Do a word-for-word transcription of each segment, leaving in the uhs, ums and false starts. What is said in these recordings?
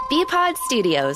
B-Pod Studios.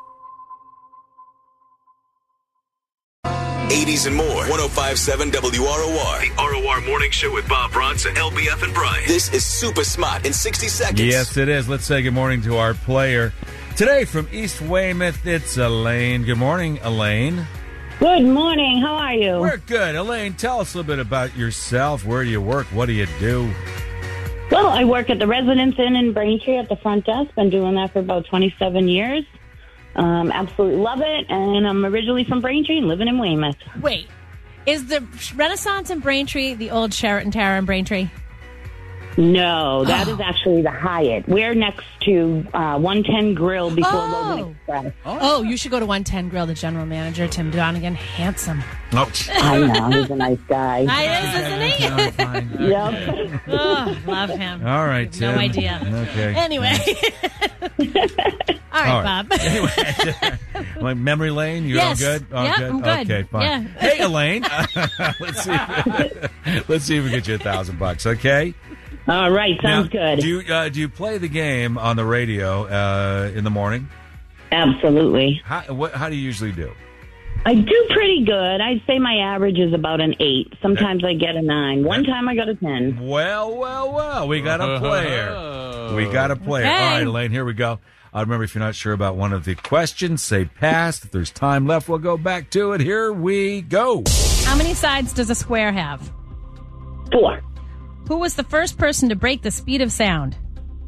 eighties and more. one oh five point seven W R O R. The R O R Morning Show with Bob Bronson, L B F, and Brian. This is Super Smart in sixty seconds. Yes, it is. Let's say good morning to our player. Today from East Weymouth, it's Elaine. Good morning, Elaine. Good morning. How are you? We're good. Elaine, tell us a little bit about yourself. Where do you work? What do you do? Well, I work at the Residence Inn in Braintree at the front desk. Been doing that for about twenty-seven years. Um, absolutely love it. And I'm originally from Braintree and living in Weymouth. Wait, is the Renaissance in Braintree the old Sheraton Tower in Braintree? No, that Oh. is actually the Hyatt. We're next to uh, one ten Grill before Oh. Logan Express. Oh, you should go to one ten Grill. The general manager, Tim Donegan, handsome. Oh, I know, he's a nice guy. I is, isn't he? fine. Yep. Oh, love him. All right, No Tim. idea. Okay. Anyway. All right, All right. Bob. Anyway, like memory lane, you're Yes. all good? All Yeah, good? I'm good. Okay, fine. Yeah. Hey, Elaine, let's see. If, let's see if we get you a thousand bucks. Okay. All right, sounds Now, good. Do you uh, do you play the game on the radio uh, in the morning? Absolutely. How what, how do you usually do? I do pretty good. I'd say my average is about an eight. Sometimes I get a nine. One time I got a ten. Well, well, well. We got a player. We got a player. Okay. All right, Elaine. Here we go. Uh, remember, if you're not sure about one of the questions, say pass. If there's time left, we'll go back to it. Here we go. How many sides does a square have? Four. Who was the first person to break the speed of sound?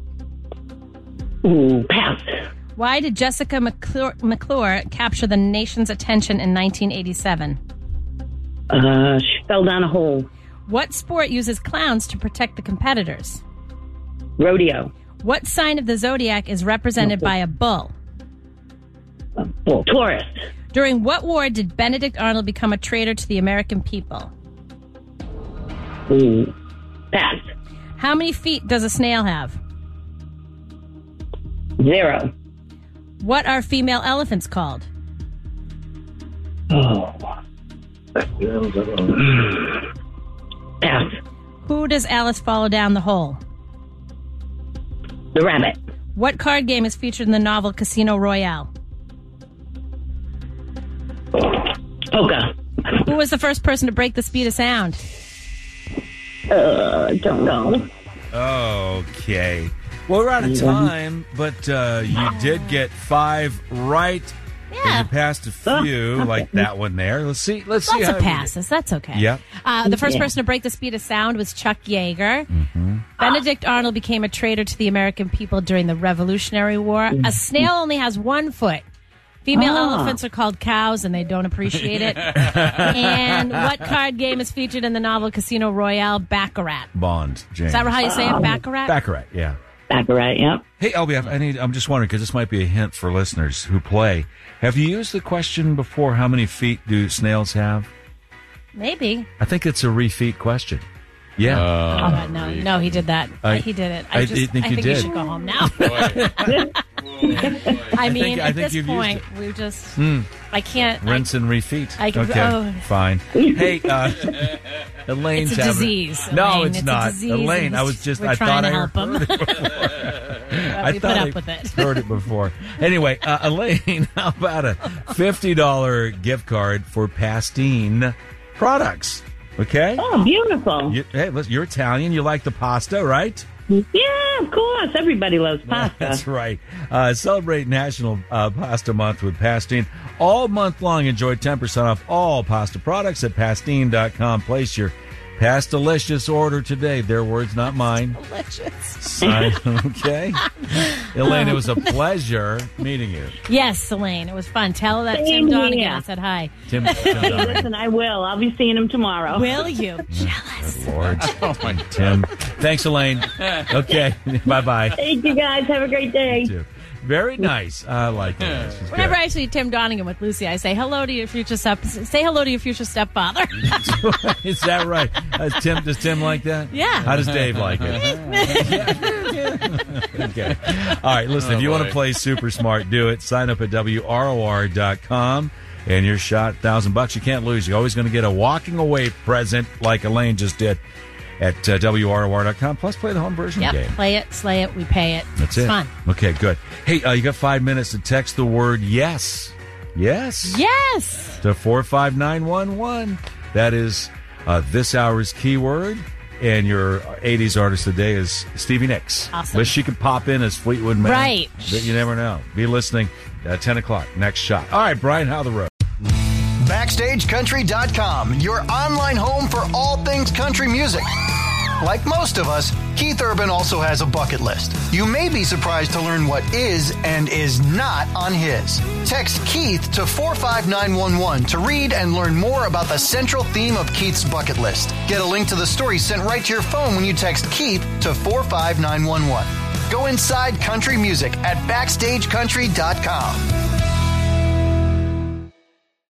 Ooh, pass. Why did Jessica McClure, McClure capture the nation's attention in nineteen eighty-seven? Uh, she fell down a hole. What sport uses clowns to protect the competitors? Rodeo. What sign of the zodiac is represented by a bull? Uh, bull. Taurus. During what war did Benedict Arnold become a traitor to the American people? Ooh, pass. How many feet does a snail have? Zero. What are female elephants called? Oh. Pass. Who does Alice follow down the hole? The rabbit. What card game is featured in the novel Casino Royale? Poker. Who was the first person to break the speed of sound? Uh, don't know. Okay. Well, we're out of time, but uh, you did get five right. Yeah. And you passed a few, Oh, okay. like that one there. Let's see. Let's see Lots how of passes. That's okay. Yeah. Uh, the first Yeah. person to break the speed of sound was Chuck Yeager. Mm-hmm. Benedict Arnold became a traitor to the American people during the Revolutionary War. A snail only has one foot. Female Ah. elephants are called cows, and they don't appreciate it. And what card game is featured in the novel Casino Royale? Baccarat. Bond, James. Is that how you say it? Baccarat? Baccarat, yeah. Baccarat, yep. Hey, L B F, I need, I'm just wondering, because this might be a hint for listeners who play. Have you used the question before, how many feet do snails have? Maybe. I think it's a refeat question. Yeah. Oh, God, no. No, he did that. I- he did it. I, I just, did think I you think did. you should go home now. I mean, think- I at think this you've used point, it. we just, Mm. I can't. I- Rinse and refeat. I can- okay, oh. fine. Hey, uh, Elaine's It's a having- disease, No, Elaine. it's, It's a not. disease, Elaine, and I was just, we're I trying thought to I help heard him. it before. I we thought put I up with it. heard it before. Anyway, uh, Elaine, how about a fifty dollars gift card for Pastine products? Okay? Oh, beautiful. You, hey, listen, you're Italian. You like the pasta, right? Yeah, of course. Everybody loves pasta. That's right. Uh, celebrate National uh, Pasta Month with Pastine. All month long, enjoy ten percent off all pasta products at pastine dot com. Place your Pastalicious order today. Their words, not mine. Delicious. Sign- okay. Elaine, it was a pleasure meeting you. Yes, Elaine, it was fun. Tell that Same Tim Donegan here. I said hi. Tim, Tim Donegan. Listen, I will. I'll be seeing him tomorrow. Will you? Jealous. Lord. Oh, my Tim. Thanks, Elaine. Okay. Bye-bye. Thank you, guys. Have a great day. You too. Very nice. I like it. She's Whenever good. I see Tim Donegan with Lucy, I say hello to your future step. Say hello to your future stepfather. Is that right? Uh, Tim, does Tim like that? Yeah. How does Dave like it? Okay. All right, listen, if you want to play Super Smart, do it. Sign up at W R O R dot com, and you're shot a thousand bucks. You can't lose. You're always going to get a walking away present like Elaine just did. at uh, W R O R dot com. Plus, play the home version Yep. game. Play it, slay it, we pay it. That's it's it. fun. Okay, good. Hey, uh, you got five minutes to text the word yes. Yes. Yes. To four five nine one one. That is uh, this hour's keyword. And your eighties artist today is Stevie Nicks. Awesome. Wish she could pop in as Fleetwood Mac. Right. But you never know. Be listening at ten o'clock. Next shot. All right, Brian, how the road? Backstage Country dot com, your online home for all things country music. Like most of us, Keith Urban also has a bucket list. You may be surprised to learn what is and is not on his. Text Keith to four five nine one one to read and learn more about the central theme of Keith's bucket list. Get a link to the story sent right to your phone when you text Keith to four five nine one one. Go inside country music at Backstage Country dot com.